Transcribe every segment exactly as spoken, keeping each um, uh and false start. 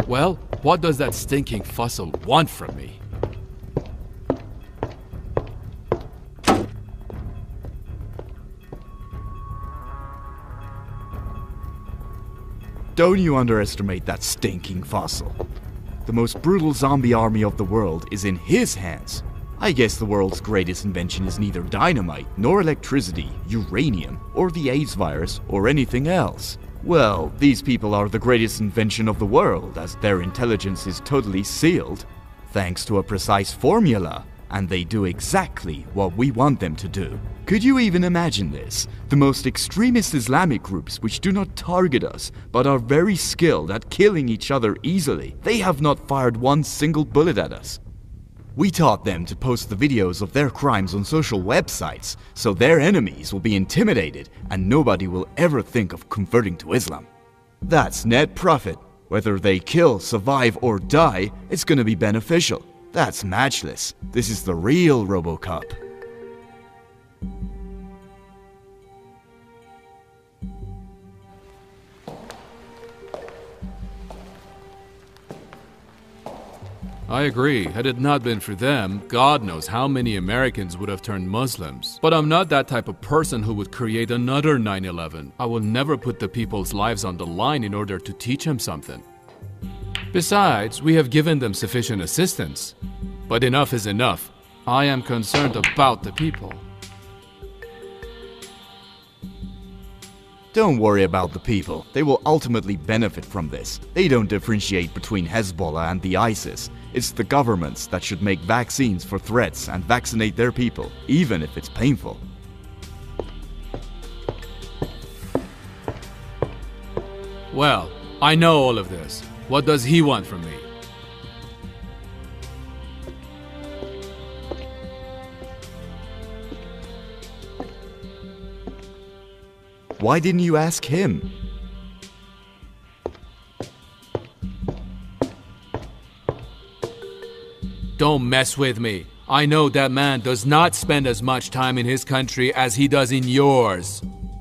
Well, what does that stinking fossil want from me? Don't you underestimate that stinking fossil. The most brutal zombie army of the world is in his hands. I guess the world's greatest invention is neither dynamite, nor electricity, uranium, or the AIDS virus, or anything else. Well, these people are the greatest invention of the world, as their intelligence is totally sealed, thanks to a precise formula, and they do exactly what we want them to do. Could you even imagine this? The most extremist Islamic groups which do not target us, but are very skilled at killing each other easily. They have not fired one single bullet at us. We taught them to post the videos of their crimes on social websites, so their enemies will be intimidated and nobody will ever think of converting to Islam. That's net profit. Whether they kill, survive, or die, it's gonna be beneficial. That's matchless. This is the real RoboCop. I agree. Had it not been for them, God knows how many Americans would have turned Muslims. But I'm not that type of person who would create another nine eleven. I will never put the people's lives on the line in order to teach them something. Besides, we have given them sufficient assistance. But enough is enough. I am concerned about the people. Don't worry about the people. They will ultimately benefit from this. They don't differentiate between Hezbollah and the ISIS. It's the governments that should make vaccines for threats and vaccinate their people, even if it's painful. Well, I know all of this. What does he want from me? Why didn't you ask him? Don't mess with me. I know that man does not spend as much time in his country as he does in yours.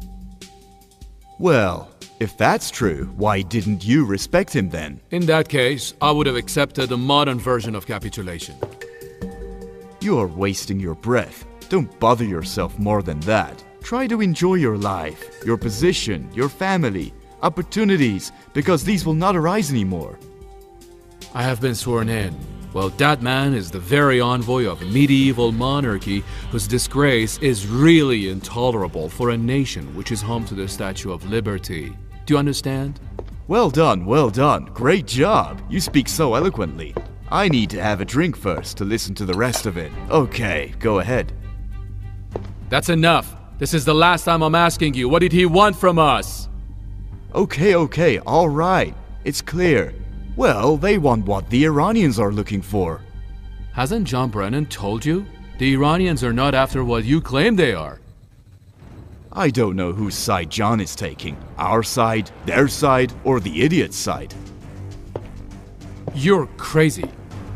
Well, if that's true, why didn't you respect him then? In that case, I would have accepted a modern version of capitulation. You are wasting your breath. Don't bother yourself more than that. Try to enjoy your life, your position, your family, opportunities, because these will not arise anymore. I have been sworn in. Well, that man is the very envoy of a medieval monarchy whose disgrace is really intolerable for a nation which is home to the Statue of Liberty. Do you understand? Well done, well done. Great job. You speak so eloquently. I need to have a drink first to listen to the rest of it. Okay, go ahead. That's enough. This is the last time I'm asking you. What did he want from us? Okay, okay, all right. It's clear. Well, they want what the Iranians are looking for. Hasn't John Brennan told you? The Iranians are not after what you claim they are. I don't know whose side John is taking. Our side, their side, or the idiot's side. You're crazy.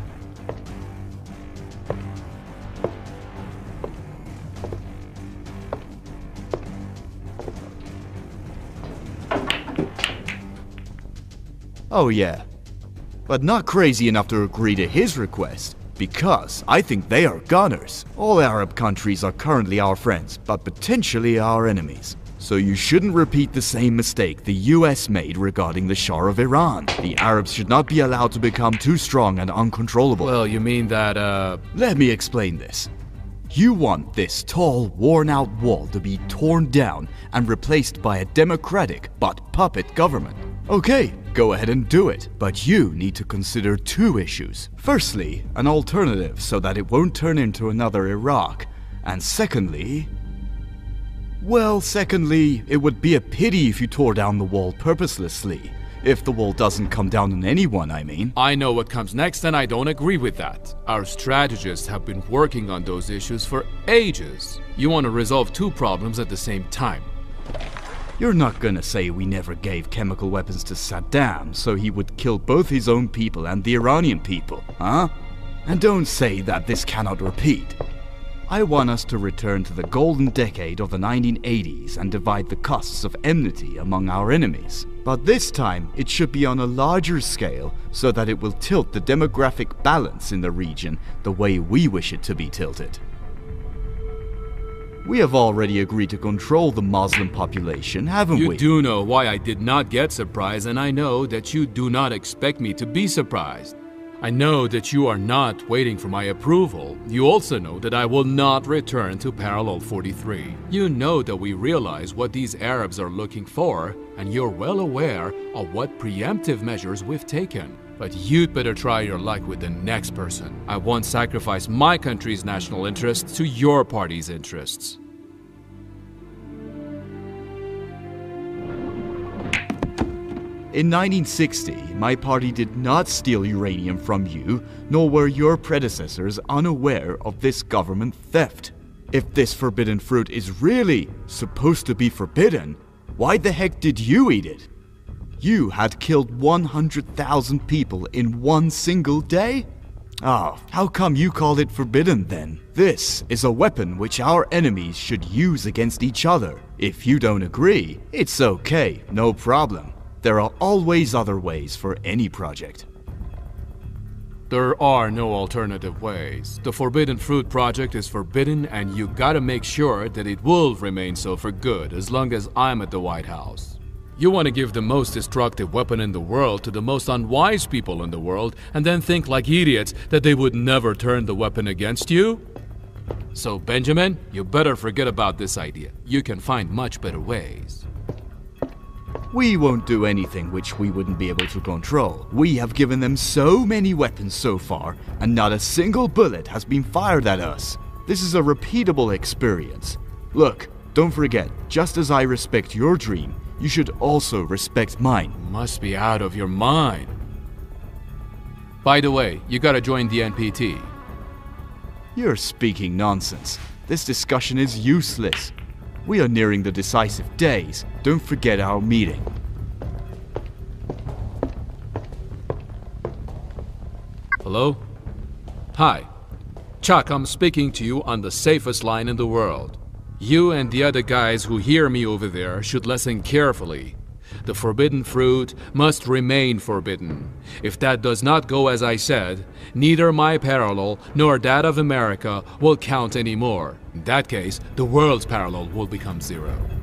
Oh yeah. But not crazy enough to agree to his request, because I think they are gunners. All Arab countries are currently our friends, but potentially our enemies. So you shouldn't repeat the same mistake the U S made regarding the Shah of Iran. The Arabs should not be allowed to become too strong and uncontrollable. Well, you mean that, uh... Let me explain this. You want this tall, worn-out wall to be torn down and replaced by a democratic but puppet government. Okay, go ahead and do it, but you need to consider two issues. Firstly, an alternative so that it won't turn into another Iraq. And secondly... Well, secondly, it would be a pity if you tore down the wall purposelessly. If the wall doesn't come down on anyone, I mean. I know what comes next and I don't agree with that. Our strategists have been working on those issues for ages. You want to resolve two problems at the same time. You're not gonna say we never gave chemical weapons to Saddam so he would kill both his own people and the Iranian people, huh? And don't say that this cannot repeat. I want us to return to the golden decade of the nineteen eighties and divide the costs of enmity among our enemies. But this time, it should be on a larger scale so that it will tilt the demographic balance in the region the way we wish it to be tilted. We have already agreed to control the Muslim population, haven't You we? You do know why I did not get surprised, and I know that you do not expect me to be surprised. I know that you are not waiting for my approval. You also know that I will not return to Parallel forty-three. You know that we realize what these Arabs are looking for, and you're well aware of what preemptive measures we've taken. But you'd better try your luck with the next person. I won't sacrifice my country's national interests to your party's interests. In nineteen sixty, my party did not steal uranium from you, nor were your predecessors unaware of this government theft. If this forbidden fruit is really supposed to be forbidden, why the heck did you eat it? You had killed one hundred thousand people in one single day? Ah, oh, how come you call it forbidden then? This is a weapon which our enemies should use against each other. If you don't agree, it's okay, no problem. There are always other ways for any project. There are no alternative ways. The Forbidden Fruit project is forbidden, and you gotta make sure that it will remain so for good as long as I'm at the White House. You want to give the most destructive weapon in the world to the most unwise people in the world and then think like idiots that they would never turn the weapon against you? So Benjamin, you better forget about this idea. You can find much better ways. We won't do anything which we wouldn't be able to control. We have given them so many weapons so far, and not a single bullet has been fired at us. This is a repeatable experience. Look, don't forget, just as I respect your dream, you should also respect mine. Must be out of your mind. By the way, you gotta join the N P T. You're speaking nonsense. This discussion is useless. We are nearing the decisive days. Don't forget our meeting. Hello? Hi. Chuck, I'm speaking to you on the safest line in the world. You and the other guys who hear me over there should listen carefully. The forbidden fruit must remain forbidden. If that does not go as I said, neither my parallel nor that of America will count anymore. In that case, the world's parallel will become zero.